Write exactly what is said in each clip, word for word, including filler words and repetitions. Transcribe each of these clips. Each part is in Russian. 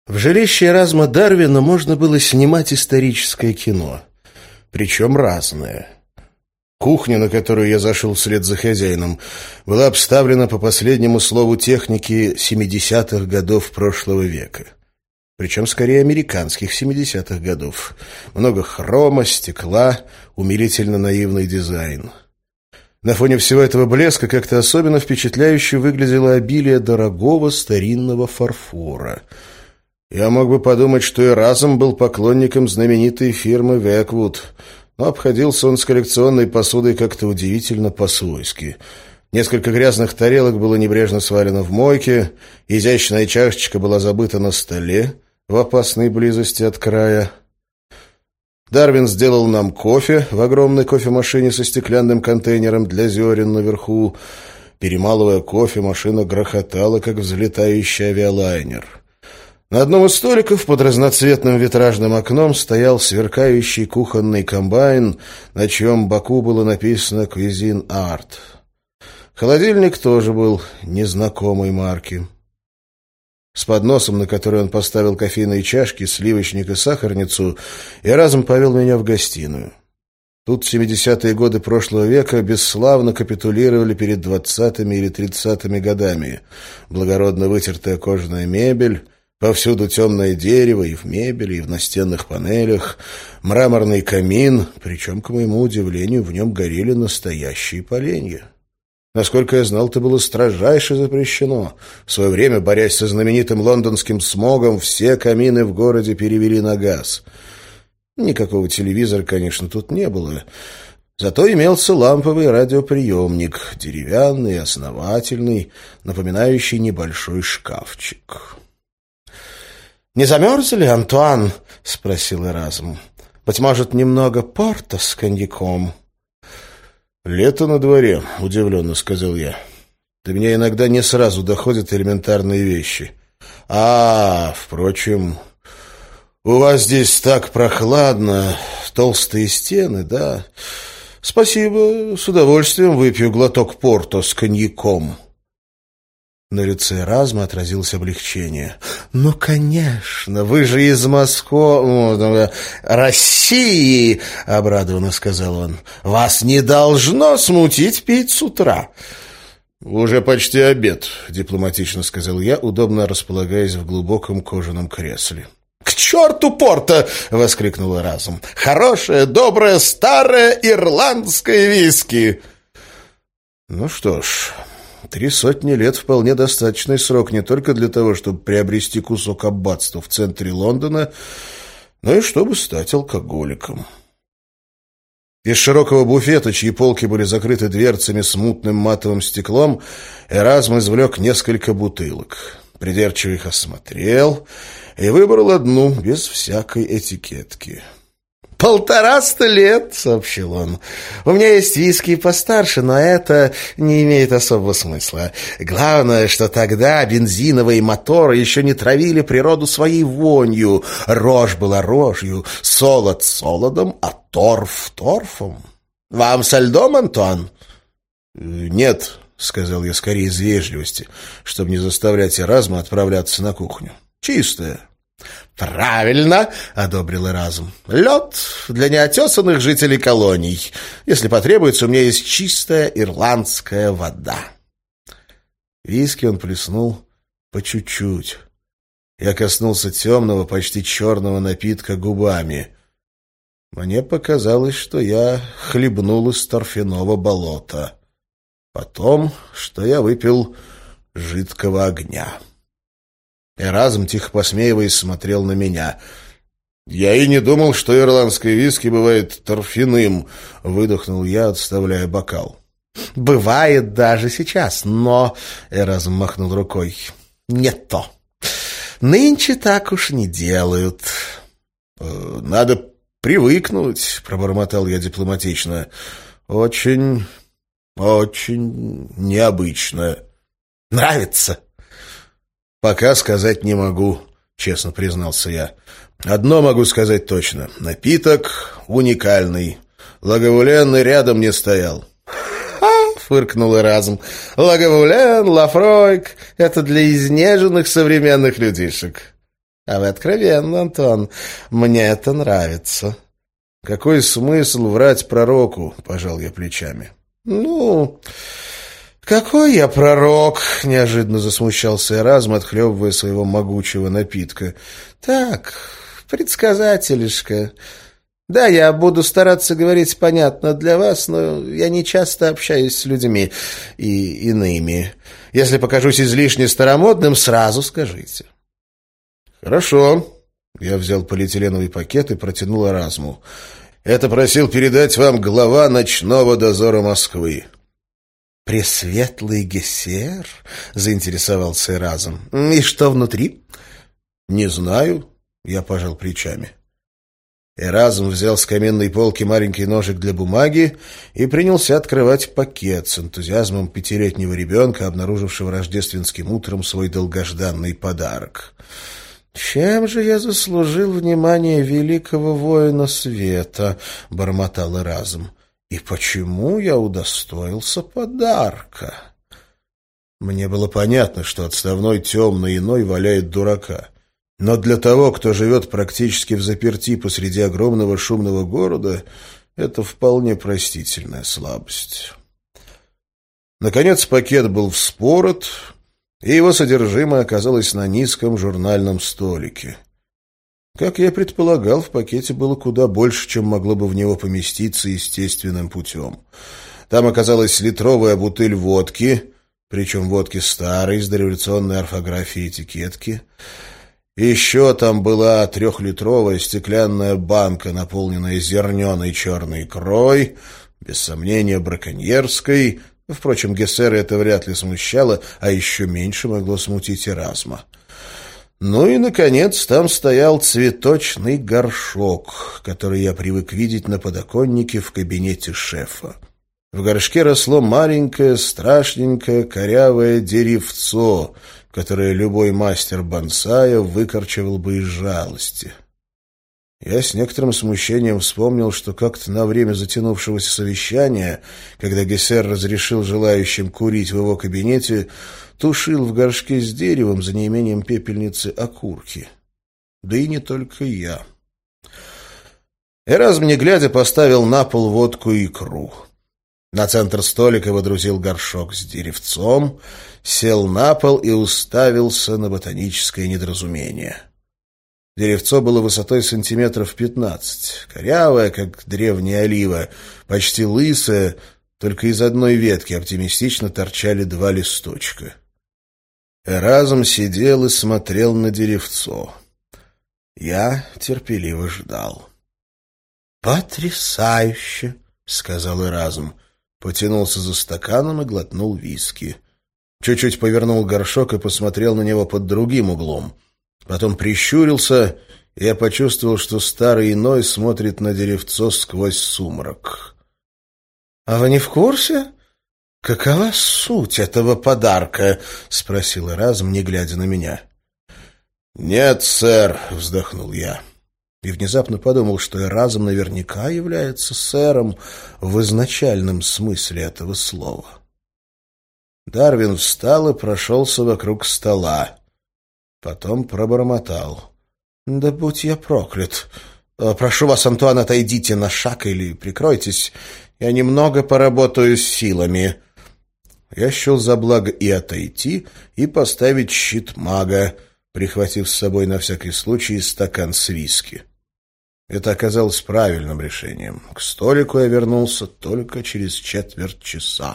В жилище Эразма Дарвина можно было снимать историческое кино, причем разное. Кухня, на которую я зашел вслед за хозяином, была обставлена по последнему слову техники семидесятых годов прошлого века. Причем скорее американских семидесятых годов. Много хрома, стекла, умилительно наивный дизайн. На фоне всего этого блеска как-то особенно впечатляюще выглядело обилие дорогого старинного фарфора. Я мог бы подумать, что Эразм был поклонником знаменитой фирмы «Веквуд», но обходился он с коллекционной посудой как-то удивительно по-свойски. Несколько грязных тарелок было небрежно свалено в мойке, изящная чашечка была забыта на столе в опасной близости от края. Дарвин сделал нам кофе в огромной кофемашине со стеклянным контейнером для зерен наверху. Перемалывая кофе, машина грохотала, как взлетающий авиалайнер. На одном из столиков под разноцветным витражным окном стоял сверкающий кухонный комбайн, на чьем боку было написано «Cuisine Art». Холодильник тоже был незнакомой марки. С подносом, на который он поставил кофейные чашки, сливочник и сахарницу, Эразм повел меня в гостиную. Тут в семидесятые годы прошлого века бесславно капитулировали перед двадцатыми или тридцатыми годами. Благородно вытертая кожаная мебель, повсюду темное дерево и в мебели, и в настенных панелях, мраморный камин, причем, к моему удивлению, в нем горели настоящие поленья. Насколько я знал, это было строжайше запрещено. В свое время, борясь со знаменитым лондонским смогом, все камины в городе перевели на газ. Никакого телевизора, конечно, тут не было. Зато имелся ламповый радиоприемник, деревянный, основательный, напоминающий небольшой шкафчик. «Не замерз ли, Антуан?» — спросил Эразм. «Быть может, немного порта с коньяком?» «Лето на дворе», — удивленно сказал я. «До меня иногда не сразу доходят элементарные вещи. А, впрочем, у вас здесь так прохладно, толстые стены, да? Спасибо, с удовольствием выпью глоток порто с коньяком». На лице Эразма отразилось облегчение. «Ну, конечно, вы же из Москвы... России!» — обрадованно сказал он. «Вас не должно смутить пить с утра». «Уже почти обед», — дипломатично сказал я, удобно располагаясь в глубоком кожаном кресле. «К черту порто!» — воскликнул Эразм. «Хорошее, доброе, старое ирландское виски!» «Ну что ж...» Три сотни лет — вполне достаточный срок не только для того, чтобы приобрести кусок аббатства в центре Лондона, но и чтобы стать алкоголиком. Из широкого буфета, чьи полки были закрыты дверцами с мутным матовым стеклом, Эразм извлек несколько бутылок. Придирчиво их осмотрел и выбрал одну, без всякой этикетки. «Полтораста лет», — сообщил он. «У меня есть виски постарше, но это не имеет особого смысла. Главное, что тогда бензиновые моторы еще не травили природу своей вонью. Рожь была рожью, солод солодом, а торф торфом. Вам со льдом, Антуан?» «Нет», — сказал я скорее из вежливости, чтобы не заставлять Эразма отправляться на кухню. «Чистая». «Правильно», — одобрил Эразм. «Лед для неотесанных жителей колоний. Если потребуется, у меня есть чистая ирландская вода». Виски он плеснул по чуть-чуть. Я коснулся темного, почти черного напитка губами. Мне показалось, что я хлебнул из торфяного болота. Потом, что я выпил жидкого огня. Эразм, тихо посмеиваясь, смотрел на меня. «Я и не думал, что ирландское виски бывает торфяным», — выдохнул я, отставляя бокал. «Бывает даже сейчас, но...» — Эразм махнул рукой. «Не то. Нынче так уж не делают». «Надо привыкнуть», — пробормотал я дипломатично. «Очень, очень необычно». «Нравится?» «Пока сказать не могу», — честно признался я. «Одно могу сказать точно. Напиток уникальный. Лагавулен рядом не стоял». «Ха!» — фыркнул Эразм. «Лагавулен, Лафройк — это для изнеженных современных людишек. А вы откровенны, Антон. Мне это нравится. Какой смысл врать пророку? Пожал я плечами. Ну, какой я пророк? Неожиданно засмущался Эразм, отхлебывая своего могучего напитка. Так, предсказателишка. Да, я буду стараться говорить понятно для вас, но я не часто общаюсь с людьми и иными. Если покажусь излишне старомодным, сразу скажите. Хорошо. Я взял полиэтиленовый пакет и протянул Эразму. Это просил передать вам глава ночного дозора Москвы. Пресветлый Гессер? Заинтересовался Эразм. И что внутри? Не знаю. Я пожал плечами. Эразм взял с каменной полки маленький ножик для бумаги и принялся открывать пакет с энтузиазмом пятилетнего ребенка, обнаружившего рождественским утром свой долгожданный подарок. «Чем же я заслужил внимание великого воина света?» — бормотал Эразм. «И почему я удостоился подарка?» Мне было понятно, что отставной темный иной валяет дурака. Но для того, кто живет практически взаперти посреди огромного шумного города, это вполне простительная слабость. Наконец пакет был вспорот, и его содержимое оказалось на низком журнальном столике. Как я предполагал, в пакете было куда больше, чем могло бы в него поместиться естественным путем. Там оказалась литровая бутыль водки, причем водки старой, с дореволюционной орфографией этикетки. Еще там была трехлитровая стеклянная банка, наполненная зерненой черной икрой, без сомнения браконьерской. Впрочем, Гессера это вряд ли смущало, а еще меньше могло смутить Эразма. Ну и, наконец, там стоял цветочный горшок, который я привык видеть на подоконнике в кабинете шефа. В горшке росло маленькое, страшненькое, корявое деревцо, которое любой мастер бонсая выкорчевал бы из жалости. Я с некоторым смущением вспомнил, что как-то на время затянувшегося совещания, когда Гессер разрешил желающим курить в его кабинете, тушил в горшке с деревом за неимением пепельницы окурки. Да и не только я. Эразм, не глядя, поставил на пол водку и икру. На центр столика водрузил горшок с деревцом, сел на пол и уставился на ботаническое недоразумение. Деревцо было высотой сантиметров пятнадцать, корявое, как древняя олива, почти лысое, только из одной ветки оптимистично торчали два листочка. Эразм сидел и смотрел на деревцо. Я терпеливо ждал. «Потрясающе!» — сказал Эразм. Потянулся за стаканом и глотнул виски. Чуть-чуть повернул горшок и посмотрел на него под другим углом. Потом прищурился, и я почувствовал, что старый иной смотрит на деревцо сквозь сумрак. — А вы не в курсе? Какова суть этого подарка? — спросил Эразм, не глядя на меня. — Нет, сэр, — вздохнул я. И внезапно подумал, что Эразм наверняка является сэром в изначальном смысле этого слова. Дарвин встал и прошелся вокруг стола. Потом пробормотал. — Да будь я проклят. Прошу вас, Антуан, отойдите на шаг или прикройтесь. Я немного поработаю с силами. Я счел за благо и отойти, и поставить щит мага, прихватив с собой на всякий случай стакан с виски. Это оказалось правильным решением. К столику я вернулся только через четверть часа.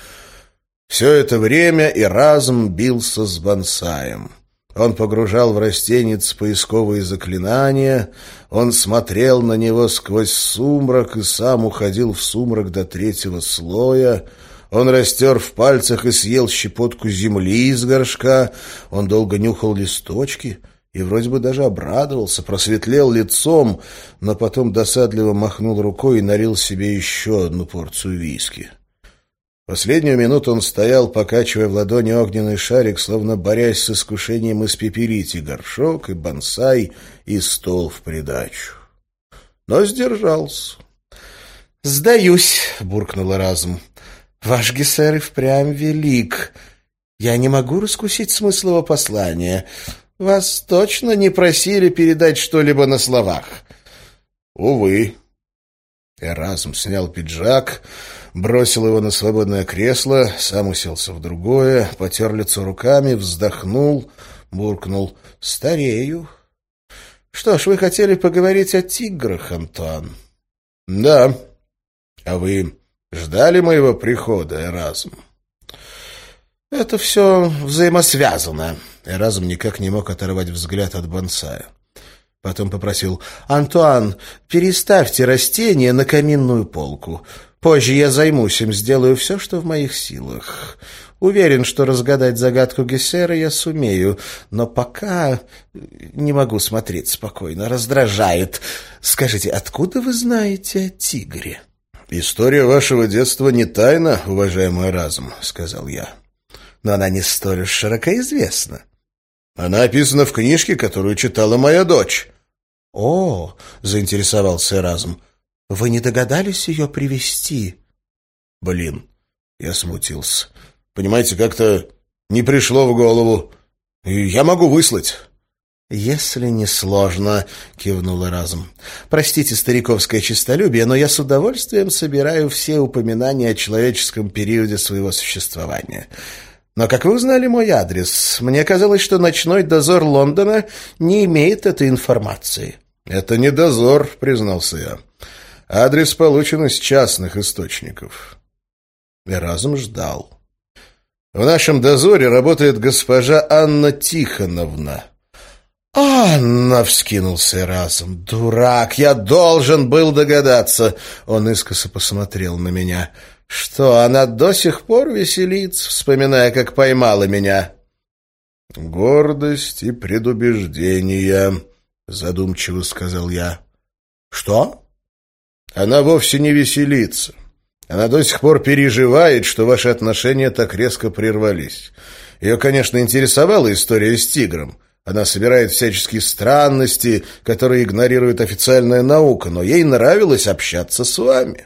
Все это время Эразм бился с бонсаем. Он погружал в растенец поисковые заклинания, он смотрел на него сквозь сумрак и сам уходил в сумрак до третьего слоя. Он растер в пальцах и съел щепотку земли из горшка, он долго нюхал листочки и вроде бы даже обрадовался, просветлел лицом, но потом досадливо махнул рукой и налил себе еще одну порцию виски. Последнюю минуту он стоял, покачивая в ладони огненный шарик, словно борясь с искушением испепелить и горшок, и бонсай, и стол в придачу. Но сдержался. — Сдаюсь, — буркнул Эразм. — Ваш Гессер и впрямь велик. Я не могу раскусить смысл его послания. Вас точно не просили передать что-либо на словах? Увы. Эразм снял пиджак, бросил его на свободное кресло, сам уселся в другое, потер лицо руками, вздохнул, буркнул: «Старею». «Что ж, вы хотели поговорить о тиграх, Антуан?» «Да. А вы ждали моего прихода, Эразм?» «Это все взаимосвязано». Эразм никак не мог оторвать взгляд от бонсая. Потом попросил: «Антуан, переставьте растение на каминную полку. Позже я займусь им, сделаю все, что в моих силах. Уверен, что разгадать загадку Гессера я сумею, но пока не могу смотреть спокойно, раздражает. Скажите, откуда вы знаете о тигре?» «История вашего детства не тайна, уважаемый Эразм», — сказал я. «Но она не столь уж широко известна». «Она описана в книжке, которую читала моя дочь». «О!» — заинтересовался Эразм. «Вы не догадались ее привести?» «Блин!» — я смутился. «Понимаете, как-то не пришло в голову. Я могу выслать». «Если не сложно», — кивнул Эразм. «Простите стариковское честолюбие, но я с удовольствием собираю все упоминания о человеческом периоде своего существования. Но как вы узнали мой адрес? Мне казалось, что ночной дозор Лондона не имеет этой информации». «Это не дозор», — признался я. «Адрес получен из частных источников». Эразм ждал. «В нашем дозоре работает госпожа Анна Тихоновна». «Анна!» — вскинулся Эразм. «Дурак! Я должен был догадаться!» Он искоса посмотрел на меня. «Что, она до сих пор веселится, вспоминая, как поймала меня?» «Гордость и предубеждения», — задумчиво сказал я. «Что?» «Она вовсе не веселится. Она до сих пор переживает, что ваши отношения так резко прервались. Ее, конечно, интересовала история с тигром. Она собирает всяческие странности, которые игнорирует официальная наука, но ей нравилось общаться с вами».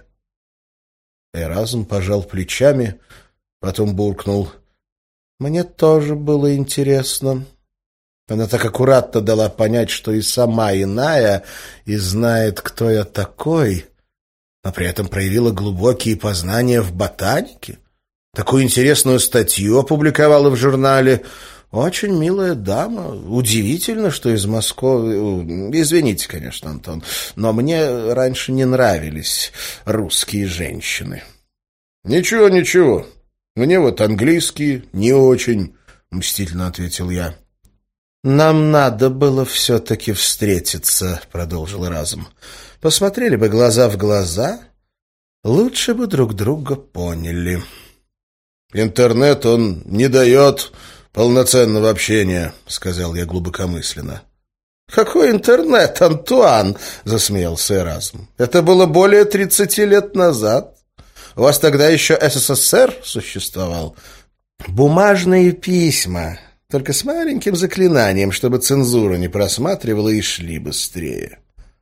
Эразм пожал плечами, потом буркнул: «Мне тоже было интересно». Она так аккуратно дала понять, что и сама иная, и знает, кто я такой, но при этом проявила глубокие познания в ботанике. Такую интересную статью опубликовала в журнале. Очень милая дама. Удивительно, что из Москвы... Извините, конечно, Антон, но мне раньше не нравились русские женщины. «Ничего, ничего. Мне вот английские не очень», — мстительно ответил я. «Нам надо было все-таки встретиться», — продолжил Эразм. «Посмотрели бы глаза в глаза, лучше бы друг друга поняли». «Интернет, он не дает полноценного общения», — сказал я глубокомысленно. «Какой интернет, Антуан?» — засмеялся Эразм. «Это было более тридцати лет назад. У вас тогда еще СССР существовал. Бумажные письма, только с маленьким заклинанием, чтобы цензура не просматривала и шли быстрее».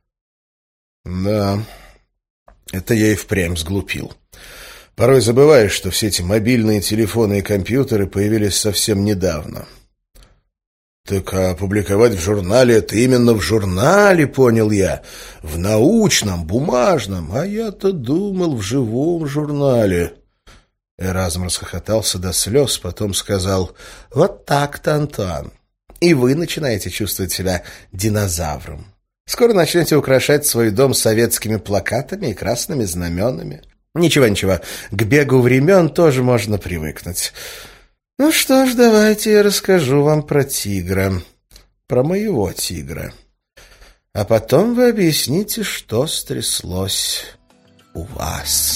«Да, это я и впрямь сглупил. Порой забываешь, что все эти мобильные телефоны и компьютеры появились совсем недавно». «Так а опубликовать в журнале — это именно в журнале, понял я, в научном, бумажном, а я-то думал в живом журнале». Эразм расхохотался до слез, потом сказал: «Вот так-то, Антуан, и вы начинаете чувствовать себя динозавром. Скоро начнете украшать свой дом советскими плакатами и красными знаменами. Ничего, ничего, к бегу времен тоже можно привыкнуть. Ну что ж, давайте я расскажу вам про тигра, про моего тигра. А потом вы объясните, что стряслось у вас».